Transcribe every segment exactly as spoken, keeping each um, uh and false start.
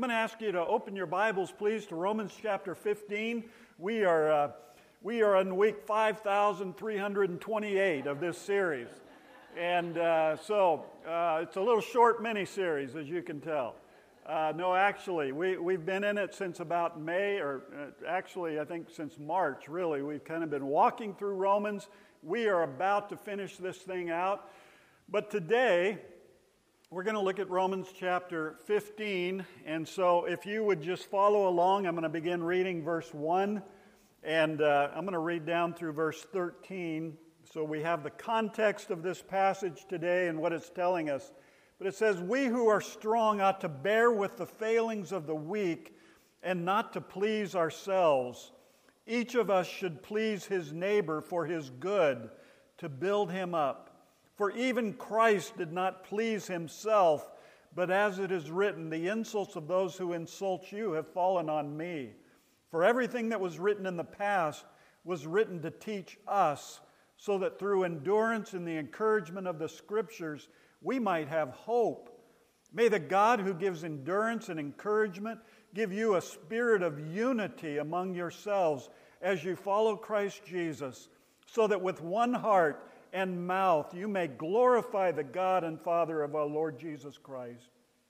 going to ask you to open your Bibles, please, to Romans chapter fifteen. We are uh, we are in week five thousand three hundred twenty-eight of this series. And uh, so uh, it's a little short mini-series, as you can tell. Uh, no, actually, we, we've been in it since about May, or uh, actually, I think since March, really. We've kind of been walking through Romans. We are about to finish this thing out. But today, we're going to look at Romans chapter fifteen. And so if you would just follow along, I'm going to begin reading verse one. And uh, I'm going to read down through verse thirteen. So we have the context of this passage today and what it's telling us. But it says, "We who are strong ought to bear with the failings of the weak and not to please ourselves. Each of us should please his neighbor for his good, to build him up. For even Christ did not please himself, but as it is written, the insults of those who insult you have fallen on me. For everything that was written in the past was written to teach us, so that through endurance and the encouragement of the Scriptures, we might have hope. May the God who gives endurance and encouragement give you a spirit of unity among yourselves as you follow Christ Jesus, so that with one heart and mouth you may glorify the God and Father of our Lord Jesus Christ.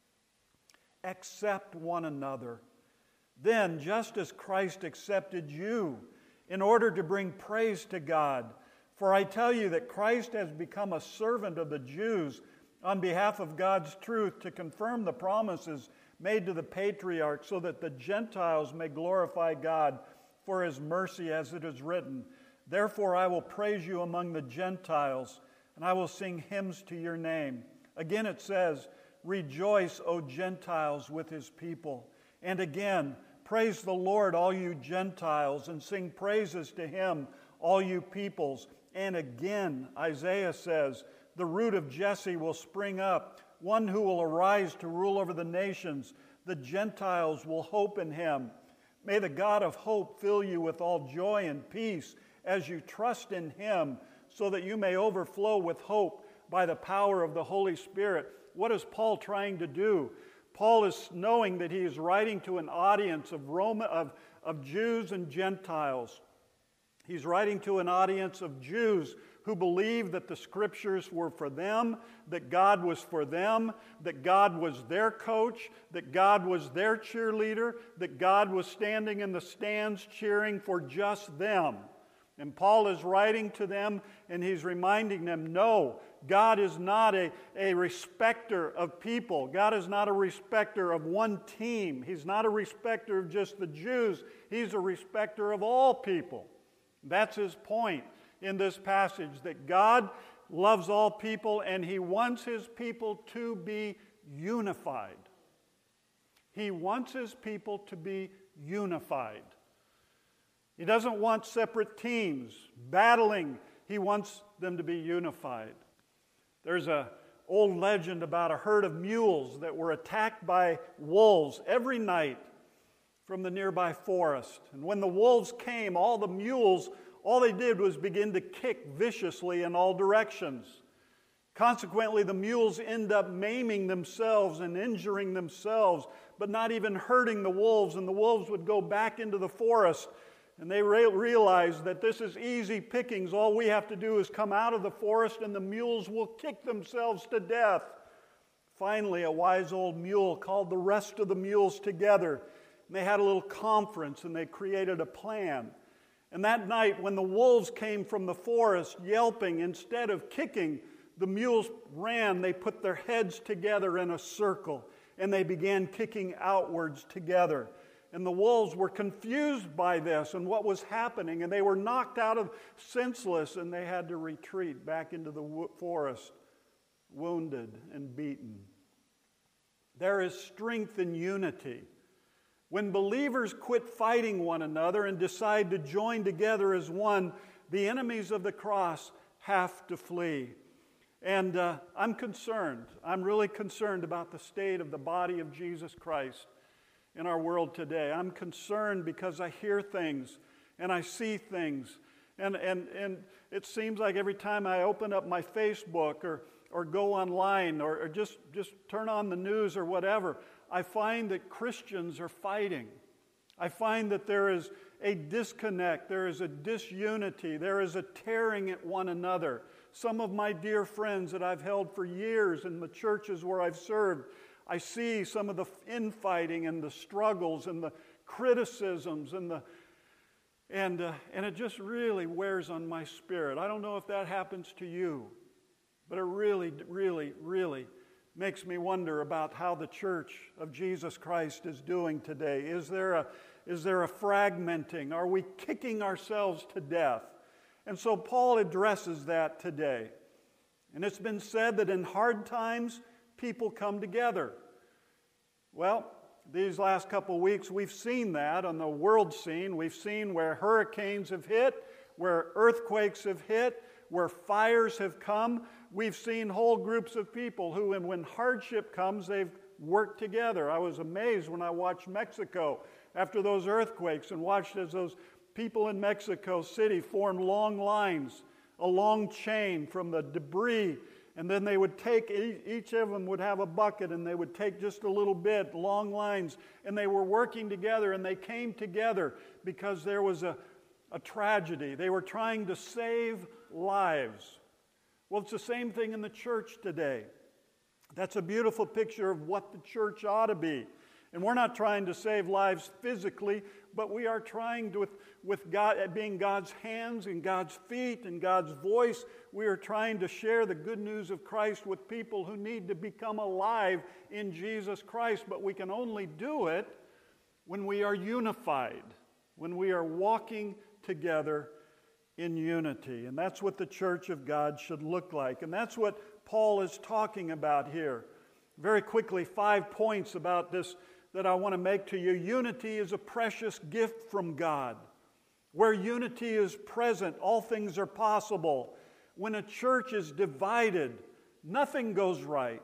Accept one another. Then, just as Christ accepted you, in order to bring praise to God. For I tell you that Christ has become a servant of the Jews on behalf of God's truth to confirm the promises made to the patriarchs, so that the Gentiles may glorify God for his mercy, as it is written, Therefore I will praise you among the Gentiles, and I will sing hymns to your name. Again it says, Rejoice, O Gentiles, with his people. And again, praise the Lord, all you Gentiles, and sing praises to him, all you peoples. And again, Isaiah says, The root of Jesse will spring up, one who will arise to rule over the nations. The Gentiles will hope in him. May the God of hope fill you with all joy and peace as you trust in him, so that you may overflow with hope by the power of the Holy Spirit. What is Paul trying to do? Paul is knowing that he is writing to an audience of Roma, of, of Jews and Gentiles. He's writing to an audience of Jews who believed that the Scriptures were for them, that God was for them, that God was their coach, that God was their cheerleader, that God was standing in the stands cheering for just them. And Paul is writing to them, and he's reminding them, no, God is not a, a respecter of people. God is not a respecter of one team. He's not a respecter of just the Jews. He's a respecter of all people. That's his point in this passage, that God loves all people, and he wants his people to be unified. He wants his people to be unified. He doesn't want separate teams battling. He wants them to be unified. There's an old legend about a herd of mules that were attacked by wolves every night from the nearby forest. And when the wolves came, all the mules, all they did was begin to kick viciously in all directions. Consequently, the mules end up maiming themselves and injuring themselves, but not even hurting the wolves. And the wolves would go back into the forest. And they re- realized that this is easy pickings. All we have to do is come out of the forest and the mules will kick themselves to death. Finally, a wise old mule called the rest of the mules together. And they had a little conference and they created a plan. And that night, when the wolves came from the forest yelping, instead of kicking, the mules ran. They put their heads together in a circle and they began kicking outwards together. And the wolves were confused by this and what was happening, and they were knocked out of senseless, and they had to retreat back into the forest, wounded and beaten. There is strength in unity. When believers quit fighting one another and decide to join together as one, the enemies of the cross have to flee. And uh, I'm concerned. I'm really concerned about the state of the body of Jesus Christ in our world today. I'm concerned because I hear things and I see things. And, and, and it seems like every time I open up my Facebook or, or go online or, or just, just turn on the news or whatever, I find that Christians are fighting. I find that there is a disconnect, there is a disunity, there is a tearing at one another. Some of my dear friends that I've held for years in the churches where I've served, I see some of the infighting and the struggles and the criticisms and the and uh, and it just really wears on my spirit. I don't know if that happens to you, but it really, really, really makes me wonder about how the church of Jesus Christ is doing today. Is there a is there a fragmenting? Are we kicking ourselves to death? And so Paul addresses that today. And it's been said that in hard times, people come together. Well, these last couple weeks, we've seen that on the world scene. We've seen where hurricanes have hit, where earthquakes have hit, where fires have come. We've seen whole groups of people who, and when hardship comes, they've worked together. I was amazed when I watched Mexico after those earthquakes and watched as those people in Mexico City formed long lines, a long chain from the debris, and then they would take, each of them would have a bucket, and they would take just a little bit, long lines, and they were working together, and they came together because there was a, a tragedy. They were trying to save lives. Well, it's the same thing in the church today. That's a beautiful picture of what the church ought to be. And we're not trying to save lives physically, but we are trying to, with, with God, being God's hands and God's feet and God's voice, we are trying to share the good news of Christ with people who need to become alive in Jesus Christ. But we can only do it when we are unified, when we are walking together in unity. And that's what the church of God should look like. And that's what Paul is talking about here. Very quickly, five points about this that I want to make to you. Unity is a precious gift from God. Where unity is present, all things are possible. When a church is divided, nothing goes right.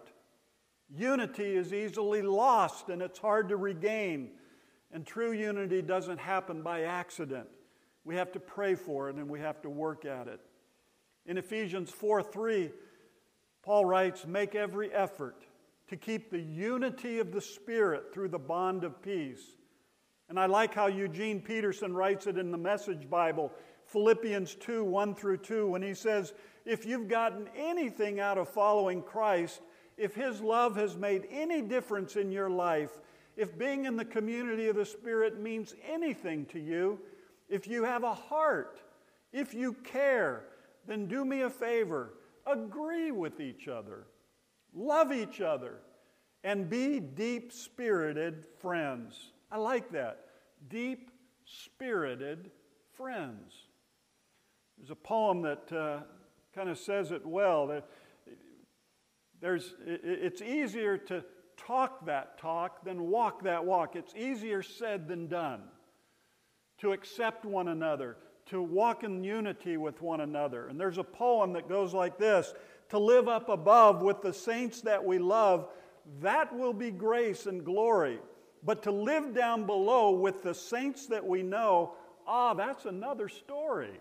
Unity is easily lost and it's hard to regain. And true unity doesn't happen by accident. We have to pray for it and we have to work at it. In Ephesians four three, Paul writes, "Make every effort to keep the unity of the Spirit through the bond of peace." And I like how Eugene Peterson writes it in the Message Bible, Philippians two, one through two, when he says, if you've gotten anything out of following Christ, if His love has made any difference in your life, if being in the community of the Spirit means anything to you, if you have a heart, if you care, then do me a favor, agree with each other. Love each other and be deep-spirited friends. I like that. Deep-spirited friends. There's a poem that uh, kind of says it well. That there's, it's easier to talk that talk than walk that walk. It's easier said than done. To accept one another, to walk in unity with one another. And there's a poem that goes like this: to live up above with the saints that we love, that will be grace and glory. But to live down below with the saints that we know, ah, that's another story.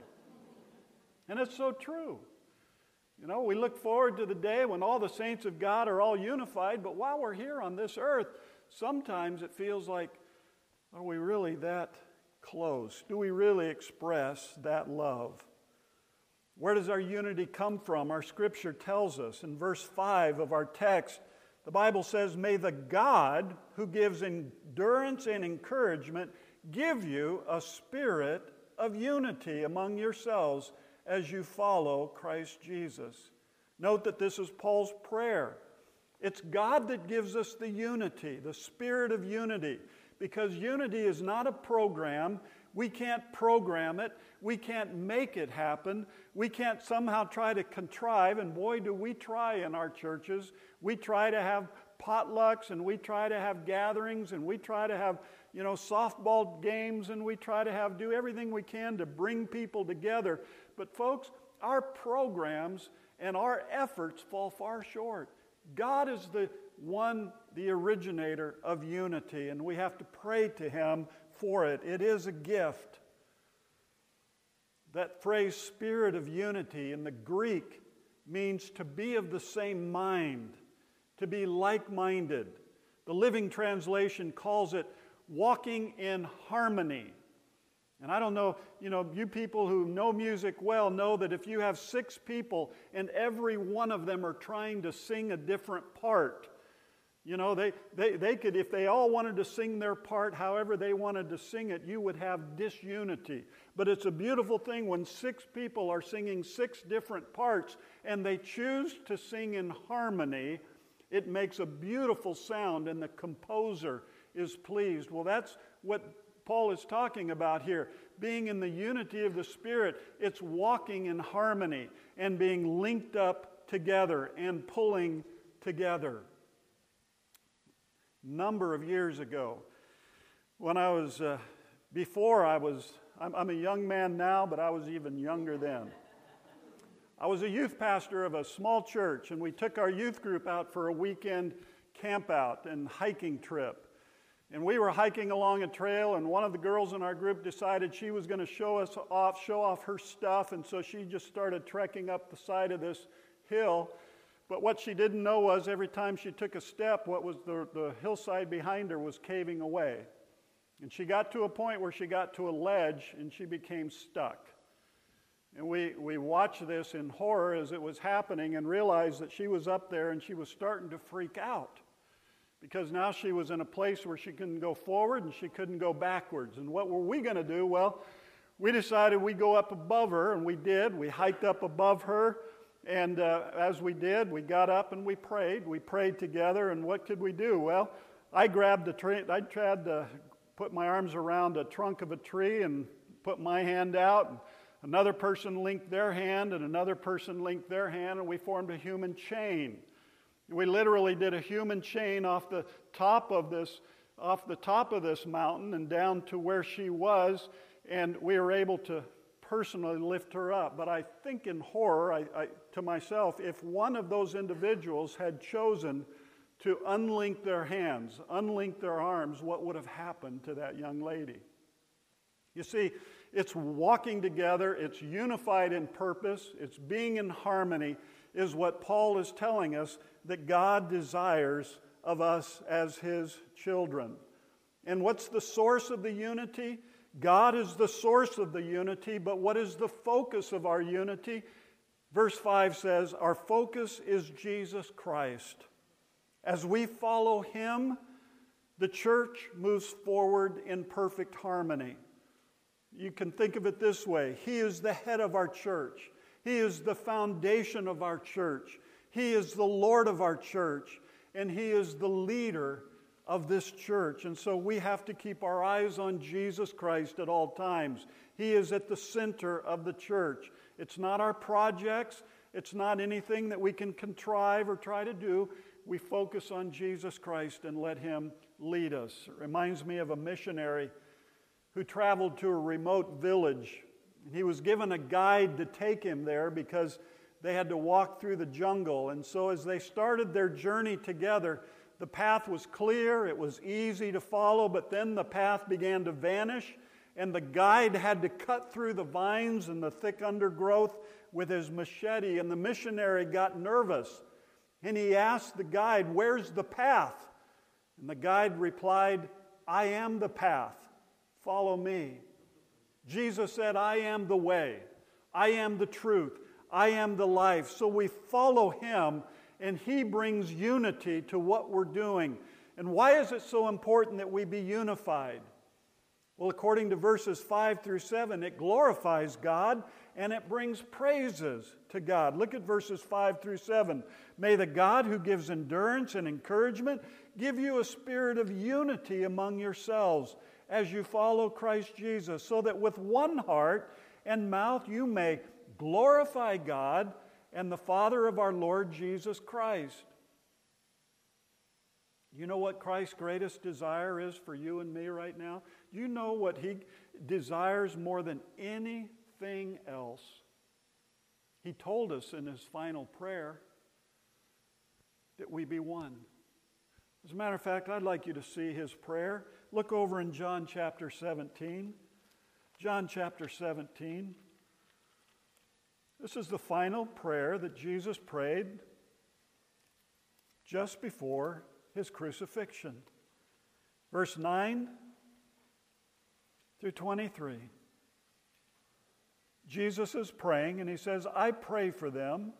And it's so true. You know, we look forward to the day when all the saints of God are all unified, but while we're here on this earth, sometimes it feels like, are we really that close? Do we really express that love? Where does our unity come from? Our scripture tells us in verse five of our text, the Bible says, "May the God who gives endurance and encouragement give you a spirit of unity among yourselves as you follow Christ Jesus." Note that this is Paul's prayer. It's God that gives us the unity, the spirit of unity, because unity is not a program. We can't program it. We can't make it happen. We can't somehow try to contrive, and boy, do we try in our churches. We try to have potlucks, and we try to have gatherings, and we try to have, you know, softball games, and we try to have do everything we can to bring people together. But folks, our programs and our efforts fall far short. God is the one, the originator of unity, and we have to pray to Him for it. It is a gift. That phrase, spirit of unity, in the Greek means to be of the same mind, to be like-minded. The Living Translation calls it walking in harmony. And I don't know, you know, you people who know music well know that if you have six people and every one of them are trying to sing a different part, you know, they, they, they could, if they all wanted to sing their part however they wanted to sing it, you would have disunity. But it's a beautiful thing when six people are singing six different parts and they choose to sing in harmony. It makes a beautiful sound and the composer is pleased. Well, that's what Paul is talking about here. Being in the unity of the Spirit, it's walking in harmony and being linked up together and pulling together. Number of years ago, when I was, uh, before I was, I'm, I'm a young man now, but I was even younger then. I was a youth pastor of a small church, and we took our youth group out for a weekend camp out and hiking trip. And we were hiking along a trail, and one of the girls in our group decided she was going to show us off, show off her stuff, and so she just started trekking up the side of this hill. But what she didn't know was every time she took a step, what was the, the hillside behind her was caving away. And she got to a point where she got to a ledge, and she became stuck. And we, we watched this in horror as it was happening and realized that she was up there and she was starting to freak out. Because now she was in a place where she couldn't go forward and she couldn't go backwards. And what were we going to do? Well, we decided we'd go up above her, and we did. We hiked up above her, and uh, as we did, we got up and we prayed. We prayed together, and what could we do? Well, I grabbed a tree. I tried to put my arms around a trunk of a tree and put my hand out. And another person linked their hand, and another person linked their hand, and we formed a human chain. We literally did a human chain off the top of this, off the top of this mountain and down to where she was, and we were able to personally lift her up. But I think in horror, I, I, to myself, if one of those individuals had chosen to unlink their hands, unlink their arms, what would have happened to that young lady? You see, it's walking together, it's unified in purpose, it's being in harmony, is what Paul is telling us that God desires of us as His children. And what's the source of the unity? God is the source of the unity, but what is the focus of our unity? Verse five says, our focus is Jesus Christ. As we follow Him, the church moves forward in perfect harmony. You can think of it this way. He is the head of our church. He is the foundation of our church. He is the Lord of our church. And He is the leader of this church. And so we have to keep our eyes on Jesus Christ at all times. He is at the center of the church. It's not our projects. It's not anything that we can contrive or try to do. We focus on Jesus Christ and let Him lead us. It reminds me of a missionary who traveled to a remote village. He was given a guide to take him there because they had to walk through the jungle. And so as they started their journey together, the path was clear, it was easy to follow, but then the path began to vanish, and the guide had to cut through the vines and the thick undergrowth with his machete, and the missionary got nervous. And he asked the guide, "Where's the path?" And the guide replied, "I am the path. Follow me." Jesus said, "I am the way. I am the truth. I am the life." So we follow Him, and He brings unity to what we're doing. And why is it so important that we be unified? Well, according to verses five through seven, it glorifies God and it brings praises to God. Look at verses five through seven. May the God who gives endurance and encouragement give you a spirit of unity among yourselves as you follow Christ Jesus, so that with one heart and mouth you may glorify God and the Father of our Lord Jesus Christ. You know what Christ's greatest desire is for you and me right now? You know what He desires more than anything else? He told us in His final prayer that we be one. As a matter of fact, I'd like you to see His prayer. Look over in John chapter seventeen. John chapter seventeen. This is the final prayer that Jesus prayed just before his crucifixion. Verse nine through twenty-three. Jesus is praying, and he says, I pray for them.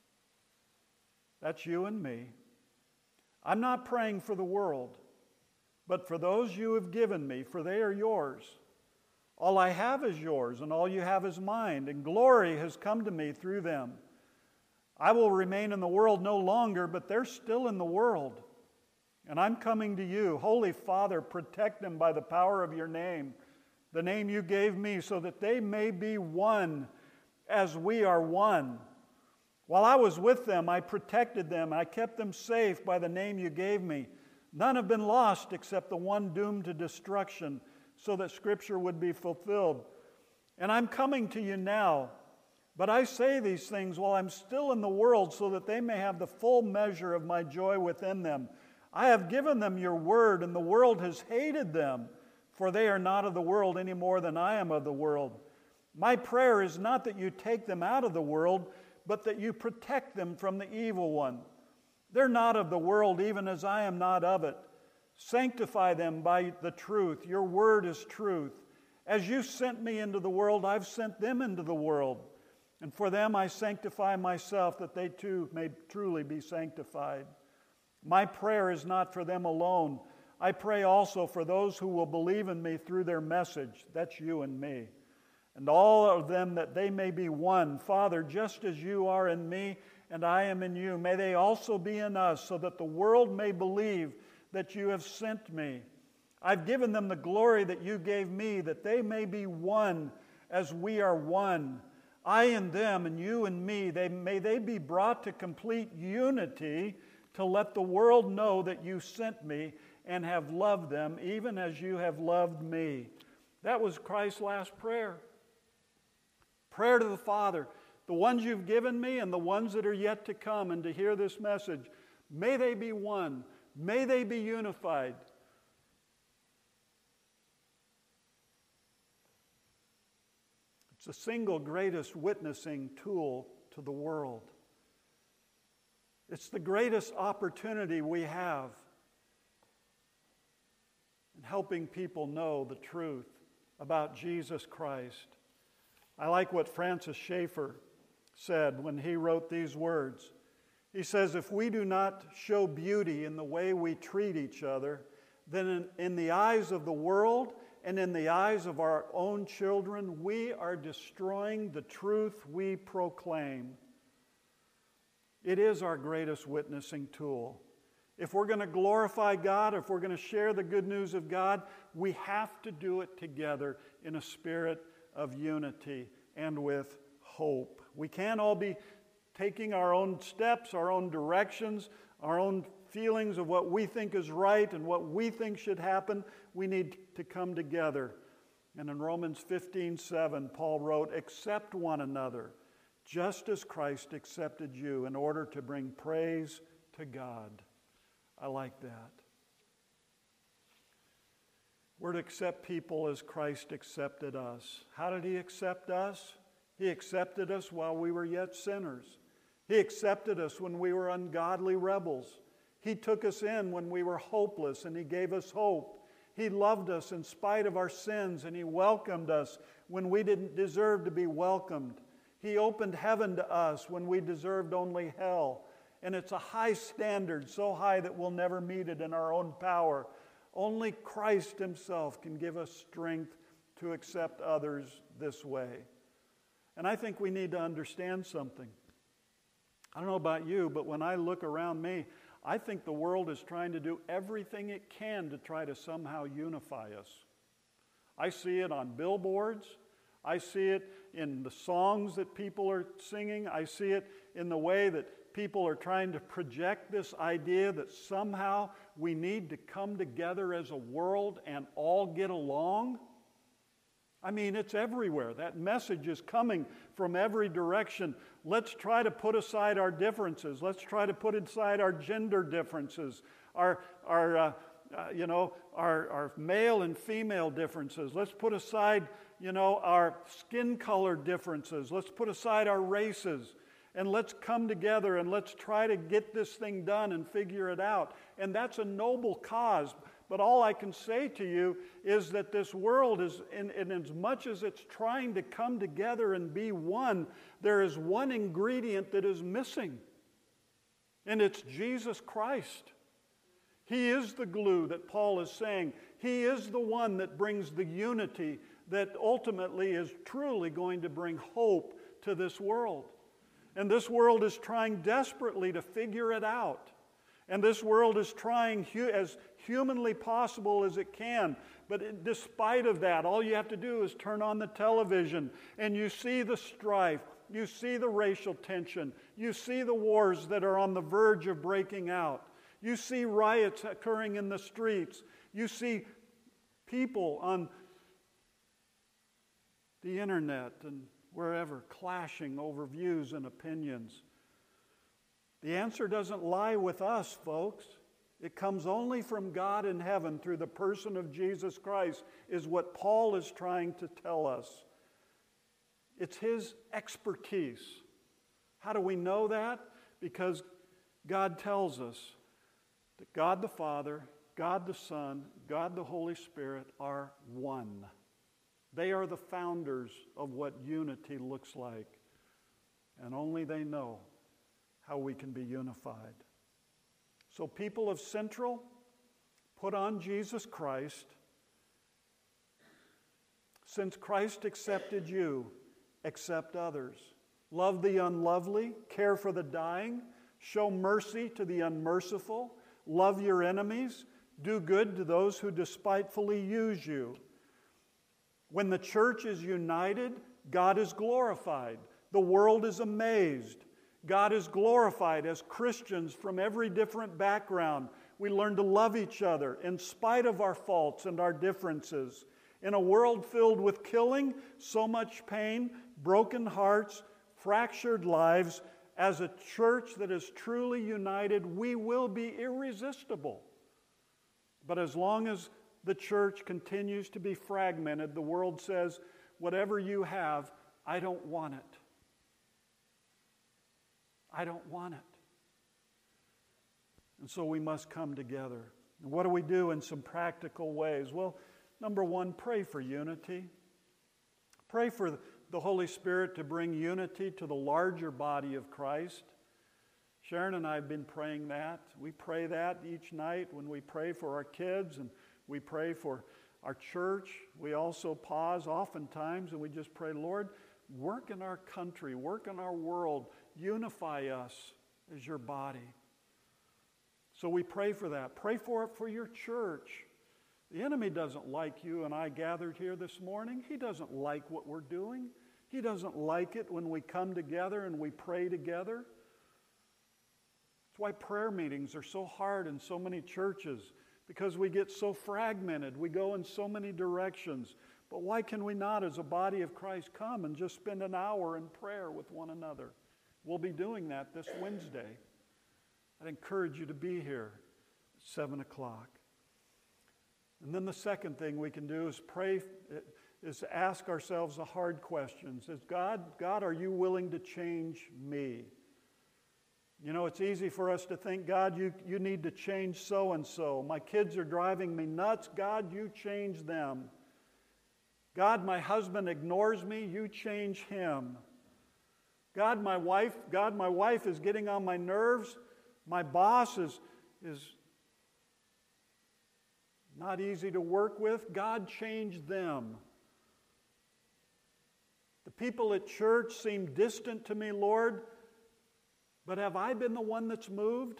That's you and me. I'm not praying for the world, but for those you have given me, for they are yours. All I have is yours, and all you have is mine, and glory has come to me through them. I will remain in the world no longer, but they're still in the world. And I'm coming to you. Holy Father, protect them by the power of your name, the name you gave me, so that they may be one as we are one. While I was with them, I protected them. I kept them safe by the name you gave me. None have been lost except the one doomed to destruction, so that Scripture would be fulfilled. And I'm coming to you now, but I say these things while I'm still in the world, so that they may have the full measure of my joy within them. I have given them your word, and the world has hated them, for they are not of the world any more than I am of the world. My prayer is not that you take them out of the world, but that you protect them from the evil one. They're not of the world, even as I am not of it. Sanctify them by the truth. Your word is truth. As you sent me into the world, I've sent them into the world. And for them I sanctify myself, that they too may truly be sanctified. My prayer is not for them alone. I pray also for those who will believe in me through their message. That's you and me. And all of them, that they may be one. Father, just as you are in me and I am in you, may they also be in us, so that the world may believe that you have sent me. I've given them the glory that you gave me, that they may be one as we are one. I and them, and you and me, they, may they be brought to complete unity, to let the world know that you sent me and have loved them, even as you have loved me. That was Christ's last prayer. Prayer to the Father, the ones you've given me and the ones that are yet to come and to hear this message. May they be one. May they be unified. It's the single greatest witnessing tool to the world. It's the greatest opportunity we have in helping people know the truth about Jesus Christ. I like what Francis Schaeffer said when he wrote these words. He says, if we do not show beauty in the way we treat each other, then in, in the eyes of the world and in the eyes of our own children, we are destroying the truth we proclaim. It is our greatest witnessing tool. If we're going to glorify God, if we're going to share the good news of God, we have to do it together in a spirit of unity and with hope. We can't all be taking our own steps, our own directions, our own feelings of what we think is right and what we think should happen. We need to come together. And in Romans fifteen seven, Paul wrote, accept one another, just as Christ accepted you, in order to bring praise to God. I like that. We're to accept people as Christ accepted us. How did he accept us? He accepted us while we were yet sinners. He accepted us when we were ungodly rebels. He took us in when we were hopeless, and he gave us hope. He loved us in spite of our sins, and he welcomed us when we didn't deserve to be welcomed. He opened heaven to us when we deserved only hell. And it's a high standard, so high that we'll never meet it in our own power. Only Christ himself can give us strength to accept others this way. And I think we need to understand something. I don't know about you, but when I look around me, I think the world is trying to do everything it can to try to somehow unify us. I see it on billboards. I see it in the songs that people are singing. I see it in the way that people are trying to project this idea that somehow we need to come together as a world and all get along. I mean, it's everywhere. That message is coming from every direction. Let's try to put aside our differences. Let's try to put aside our gender differences, our, our uh, uh, you know, our, our male and female differences. Let's put aside, you know, our skin color differences. Let's put aside our races. And let's come together and let's try to get this thing done and figure it out. And that's a noble cause. But all I can say to you is that this world is, in, in as much as it's trying to come together and be one, there is one ingredient that is missing. And it's Jesus Christ. He is the glue that Paul is saying. He is the one that brings the unity that ultimately is truly going to bring hope to this world. And this world is trying desperately to figure it out. And this world is trying hu- as humanly possible as it can. But in despite of that, all you have to do is turn on the television and you see the strife. You see the racial tension. You see the wars that are on the verge of breaking out. You see riots occurring in the streets. You see people on the internet and wherever clashing over views and opinions. The answer doesn't lie with us, folks. It comes only from God in heaven through the person of Jesus Christ, is what Paul is trying to tell us. It's his expertise. How do we know that? Because God tells us that God the Father, God the Son, God the Holy Spirit are one. They are the founders of what unity looks like. And only they know how we can be unified. So people of Central, put on Jesus Christ. Since Christ accepted you, accept others. Love the unlovely, care for the dying, show mercy to the unmerciful, love your enemies, do good to those who despitefully use you. When the church is united, God is glorified. The world is amazed. God is glorified as Christians from every different background. We learn to love each other in spite of our faults and our differences. In a world filled with killing, so much pain, broken hearts, fractured lives, as a church that is truly united, we will be irresistible. But as long as the church continues to be fragmented, the world says, whatever you have, I don't want it. I don't want it. And so we must come together. And what do we do in some practical ways? Well, number one, pray for unity. Pray for the Holy Spirit to bring unity to the larger body of Christ. Sharon and I have been praying that. We pray that each night when we pray for our kids and we pray for our church. We also pause oftentimes and we just pray, Lord, work in our country, work in our world, unify us as your body. So we pray for that. Pray for it for your church. The enemy doesn't like you and I gathered here this morning. He doesn't like what we're doing. He doesn't like it when we come together and we pray together. That's why prayer meetings are so hard in so many churches, because we get so fragmented. We go in so many directions. But why can we not, as a body of Christ, come and just spend an hour in prayer with one another? We'll be doing that this Wednesday. I'd encourage you to be here at seven o'clock. And then the second thing we can do is pray, is ask ourselves the hard questions. Is God, God, are you willing to change me? You know, it's easy for us to think, God, you, you need to change so-and-so. My kids are driving me nuts. God, you change them. God, my husband ignores me. You change him. God, my wife, God, my wife is getting on my nerves. My boss is, is not easy to work with. God, change them. The people at church seem distant to me, Lord. But have I been the one that's moved?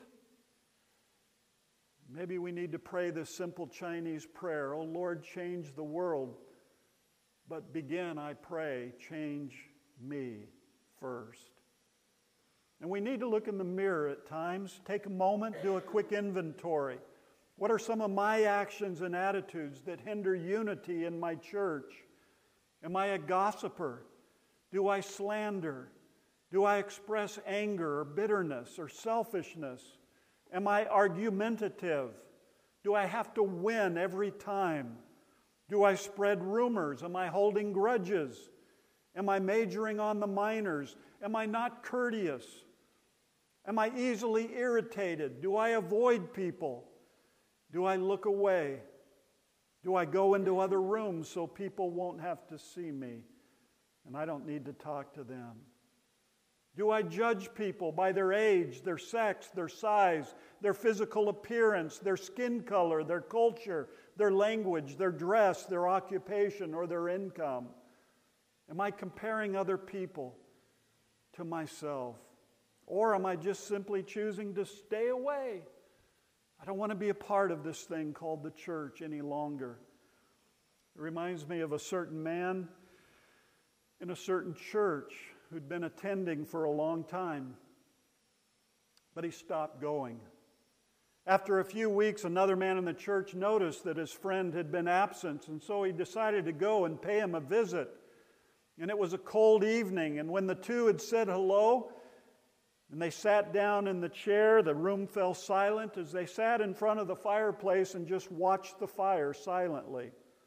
Maybe we need to pray this simple Chinese prayer. Oh Lord, change the world. But begin, I pray, change me first. And we need to look in the mirror at times. Take a moment, do a quick inventory. What are some of my actions and attitudes that hinder unity in my church? Am I a gossiper? Do I slander? Do I express anger or bitterness or selfishness? Am I argumentative? Do I have to win every time? Do I spread rumors? Am I holding grudges? Am I majoring on the minors? Am I not courteous? Am I easily irritated? Do I avoid people? Do I look away? Do I go into other rooms so people won't have to see me and I don't need to talk to them? Do I judge people by their age, their sex, their size, their physical appearance, their skin color, their culture, their language, their dress, their occupation, or their income? Am I comparing other people to myself? Or am I just simply choosing to stay away? I don't want to be a part of this thing called the church any longer. It reminds me of a certain man in a certain church who'd been attending for a long time, but he stopped going. After a few weeks, another man in the church noticed that his friend had been absent, and so he decided to go and pay him a visit. And it was a cold evening, and when the two had said hello, and they sat down in the chair, the room fell silent as they sat in front of the fireplace and just watched the fire silently.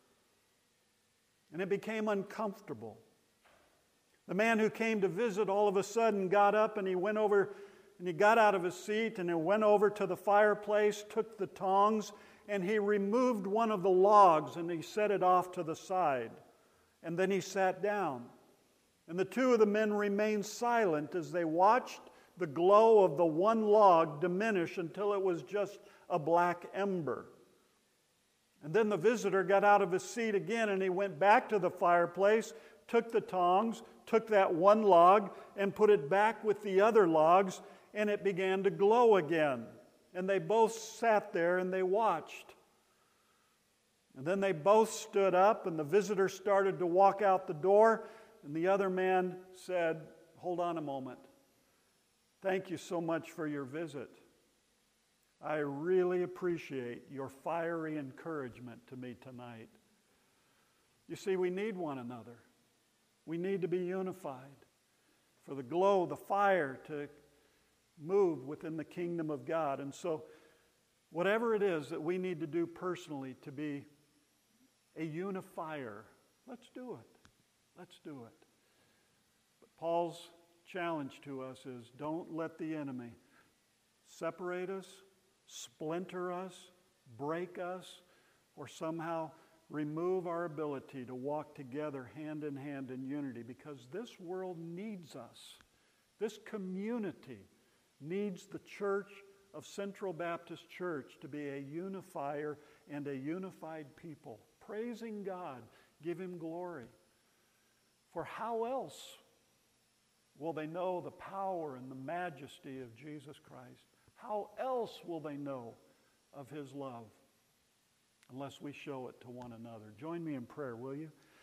And it became uncomfortable. The man who came to visit all of a sudden got up and he went over and he got out of his seat and he went over to the fireplace, took the tongs, and he removed one of the logs and he set it off to the side. And then he sat down. And the two of the men remained silent as they watched the glow of the one log diminish until it was just a black ember. And then the visitor got out of his seat again and he went back to the fireplace, took the tongs, took that one log and put it back with the other logs, and it began to glow again. And they both sat there and they watched. And then they both stood up and the visitor started to walk out the door, and the other man said, "Hold on a moment. Thank you so much for your visit. I really appreciate your fiery encouragement to me tonight." You see, we need one another. We need to be unified for the glow, the fire to move within the kingdom of God. And so, whatever it is that we need to do personally to be a unifier, let's do it. Let's do it. But Paul's challenge to us is, don't let the enemy separate us, splinter us, break us, or somehow remove our ability to walk together hand in hand in unity, because this world needs us. This community needs the church of Central Baptist Church to be a unifier and a unified people, praising God, give Him glory. For how else will they know the power and the majesty of Jesus Christ? How else will they know of His love unless we show it to one another? Join me in prayer, will you?